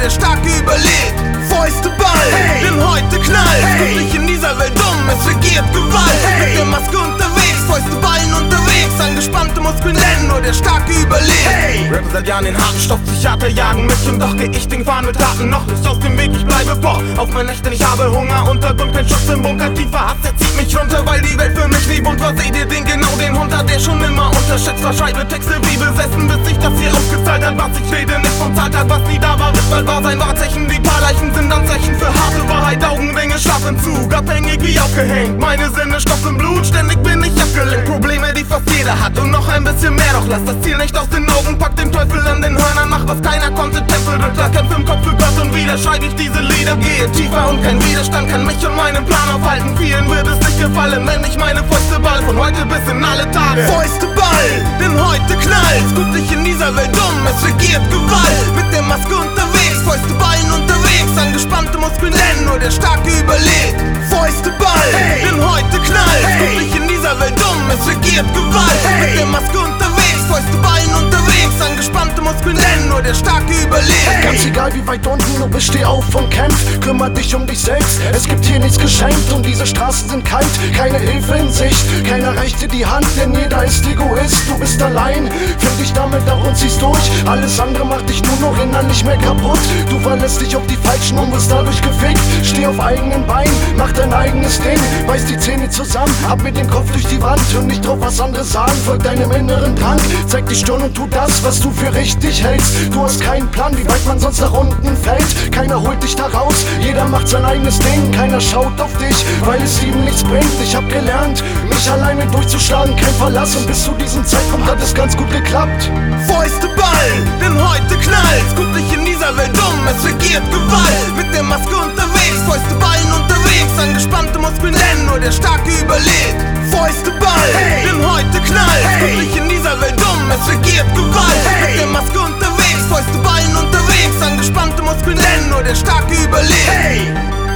der Starke überlebt. Fäuste ball, denn heute knallt. Guck dich in dieser Welt um, es regiert Gewalt. Mit der Maske unterwegs, Fäuste ballen unterwegs. Angespannte Muskeln, denn nur der Starke überlebt. Rap seit Jahren den harten Stoff, Psychiater jagen mich. Und doch geh ich den Fahren mit Taten noch nicht aus dem Weg. Ich bleibe boah, auf mein Nächte, ich habe Hunger. Untergrund, kein Schutz im Bunker, tiefer Hass, der zieht mich runter. Weil die Welt für mich nie bunt war. Seht ihr den genau, den Hunter, der schon immer unterschätzt war. Schreibe Texte wie besessen, bis sich das hier ausgezahlt hat. Was ich rede, nicht vom Zahltag, was nie da war, wird bald wahr sein. Wahrzeichen, die paar Leichen sind Anzeichen für harte Wahrheit. Augenringe, Schlafentzug, abhängig wie aufgehängt. Meine Sinne, Stoff im Blut, ständig bin ich abgelenkt. Probleme, die fast jeder hat und noch ein bisschen mehr. Doch lass das Ziel nicht aus den Augen, pack den Teufel an den Hörnern. Mach was keiner konnte, Tempelritter, kämpf im Kopf für Gott. Und wieder schreibe ich diese Lieder, gehe tiefer und kein Widerstand kann mich und meinen Plan aufhalten. Vielen wird es nicht gefallen, wenn ich meine Fäuste ball, von heute bis in alle Tage. Fäuste ball, denn heute knallt. Guck dich in dieser Welt um, es regiert Gewalt. Mit der Maske unterwegs, Fäuste ballen unterwegs. Angespannte Muskeln, denn nur der Starke überlebt. Fäuste ball, denn heute knallt. Guck dich in dieser Welt um, es regiert Gewalt. Mit der Maske unterwegs, Fäuste ballen unterwegs. Angespannte Muskeln, denn nur der Starke überlebt. Ganz egal wie weit unten du bist, steh auf und kämpf. Kümmer dich um dich selbst, es gibt hier nichts geschenkt. Und diese Straßen sind kalt, keine Hilfe in Sicht. Keiner reicht dir die Hand, denn jeder ist Egoist. Du bist allein, find dich damit auch und ziehst durch. Alles andere macht dich nur noch innerlich mehr kaputt. Du verlässt dich auf die Falschen und wirst dadurch gefickt. Steh auf eigenen Beinen, mach dein eigenes Ding. Beiß die Zähne zusammen, ab mit dem Kopf durch die Wand. Hör nicht drauf, was andere sagen, folg deinem inneren Drang. Zeig die Stirn und tu das, was du für richtig hältst. Du hast keinen Plan, wie weit man sonst nach unten fällt. Keiner holt dich da raus, jeder macht sein eigenes Ding. Keiner schaut auf dich, weil es ihm nichts bringt. Ich hab gelernt, mich alleine durchzuschlagen, kein Verlass. Und bis zu diesem Zeitpunkt hat es ganz gut geklappt. Fäuste ball, denn heute knallt. Guck dich in dieser Welt um, es regiert Gewalt. Mit der Maske unterwegs, Fäuste ballen unterwegs. Angespannte Muskeln, denn nur der Starke überlebt. Fäuste ball, denn heute knallt. Guck dich in dieser Welt um, es regiert Gewalt. Mit der Maske unterwegs, Fäuste ballen unterwegs. Angespannte Muskeln, denn nur der Starke überlebt. Hey,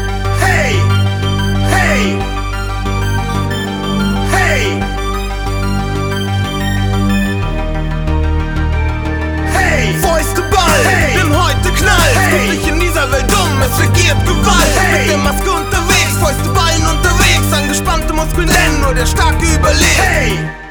hey, hey, hey. Fäuste ball, denn heute knallt. Guck dich in dieser Welt um, es regiert Gewalt. Mit der Maske unterwegs, Fäuste ballen unterwegs. Angespannte Muskeln, denn nur der Starke überlebt.